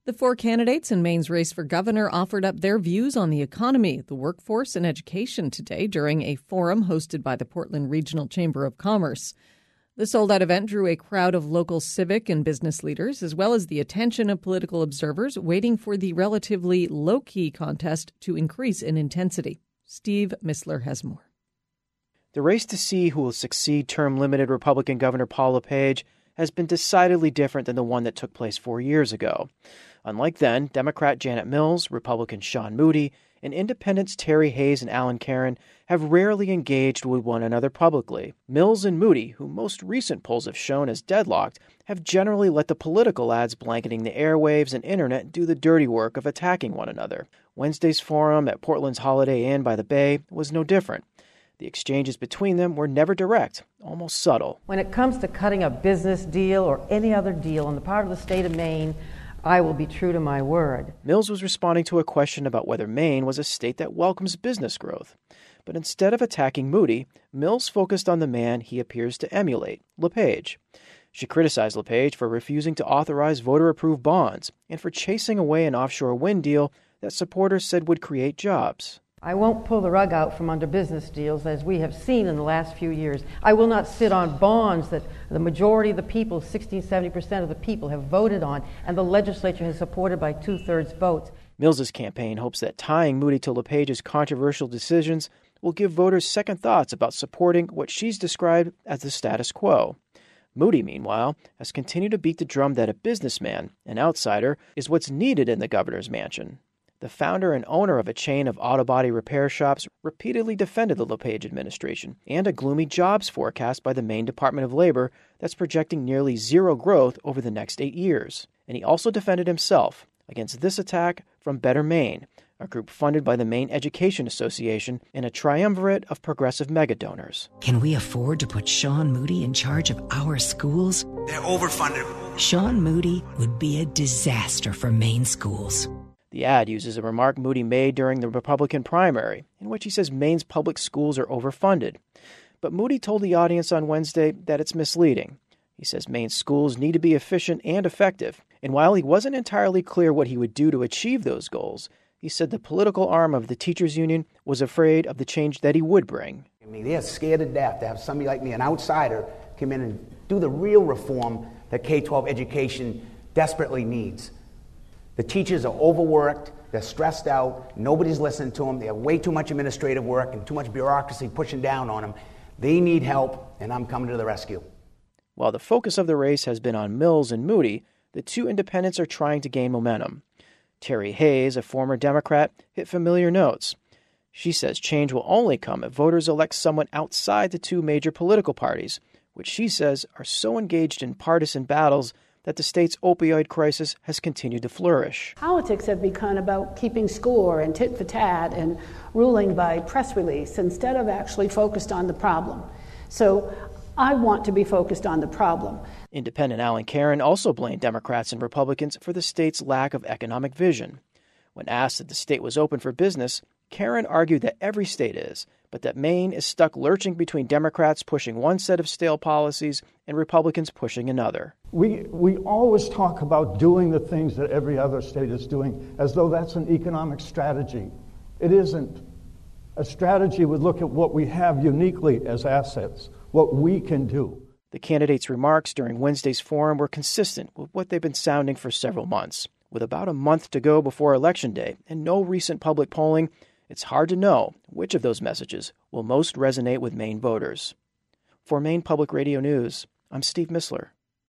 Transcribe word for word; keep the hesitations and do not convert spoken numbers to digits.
The four candidates in Maine's race for governor offered up their views on the economy, the workforce, and education today during a forum hosted by the Portland Regional Chamber of Commerce. The sold-out event drew a crowd of local civic and business leaders, as well as the attention of political observers waiting for the relatively low-key contest to increase in intensity. Steve Missler has more. The race to see who will succeed term-limited Republican Governor Paul LePage has been decidedly different than the one that took place four years ago. Unlike then, Democrat Janet Mills, Republican Sean Moody, and Independents Terry Hayes and Alan Caron have rarely engaged with one another publicly. Mills and Moody, who most recent polls have shown as deadlocked, have generally let the political ads blanketing the airwaves and internet do the dirty work of attacking one another. Wednesday's forum at Portland's Holiday Inn by the Bay was no different. The exchanges between them were never direct, almost subtle. When it comes to cutting a business deal or any other deal on the part of the state of Maine, I will be true to my word. Mills was responding to a question about whether Maine was a state that welcomes business growth. But instead of attacking Moody, Mills focused on the man he appears to emulate, LePage. She criticized LePage for refusing to authorize voter-approved bonds and for chasing away an offshore wind deal that supporters said would create jobs. I won't pull the rug out from under business deals, as we have seen in the last few years. I will not sit on bonds that the majority of the people, sixty, seventy percent of the people, have voted on, and the legislature has supported by two-thirds votes. Mills's campaign hopes that tying Moody to LePage's controversial decisions will give voters second thoughts about supporting what she's described as the status quo. Moody, meanwhile, has continued to beat the drum that a businessman, an outsider, is what's needed in the governor's mansion. The founder and owner of a chain of auto body repair shops repeatedly defended the LePage administration and a gloomy jobs forecast by the Maine Department of Labor that's projecting nearly zero growth over the next eight years. And he also defended himself against this attack from Better Maine, a group funded by the Maine Education Association and a triumvirate of progressive megadonors. Can we afford to put Sean Moody in charge of our schools? They're overfunded. Sean Moody would be a disaster for Maine schools. The ad uses a remark Moody made during the Republican primary, in which he says Maine's public schools are overfunded. But Moody told the audience on Wednesday that it's misleading. He says Maine's schools need to be efficient and effective, and while he wasn't entirely clear what he would do to achieve those goals, he said the political arm of the teachers' union was afraid of the change that he would bring. I mean, they're scared to death to have somebody like me, an outsider, come in and do the real reform that K twelve education desperately needs. The teachers are overworked, they're stressed out, nobody's listening to them, they have way too much administrative work and too much bureaucracy pushing down on them. They need help, and I'm coming to the rescue. While the focus of the race has been on Mills and Moody, the two independents are trying to gain momentum. Terry Hayes, a former Democrat, hit familiar notes. She says change will only come if voters elect someone outside the two major political parties, which she says are so engaged in partisan battles that the state's opioid crisis has continued to flourish. Politics have become about keeping score and tit for tat and ruling by press release instead of actually focused on the problem. So I want to be focused on the problem. Independent Alan Caron also blamed Democrats and Republicans for the state's lack of economic vision. When asked if the state was open for business, Caron argued that every state is, but that Maine is stuck lurching between Democrats pushing one set of stale policies and Republicans pushing another. We we always talk about doing the things that every other state is doing as though that's an economic strategy. It isn't. A strategy would look at what we have uniquely as assets, what we can do. The candidates' remarks during Wednesday's forum were consistent with what they've been sounding for several months. With about a month to go before Election Day and no recent public polling, it's hard to know which of those messages will most resonate with Maine voters. For Maine Public Radio News, I'm Steve Missler.